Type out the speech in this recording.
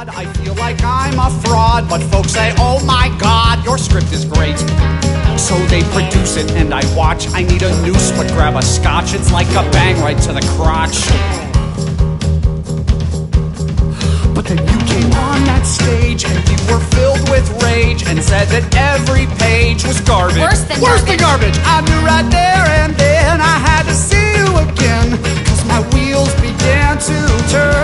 odd, I feel like I'm a fraud, but folks say, oh my God, your script is great. So they produce it and I watch. I need a noose, but grab a scotch. It's like a bang right to the crotch. But then you came on that stage and you were filled with rage and said that every page was garbage. Worse than garbage. I knew right there and then I had to see you again, 'cause my wheels began to turn.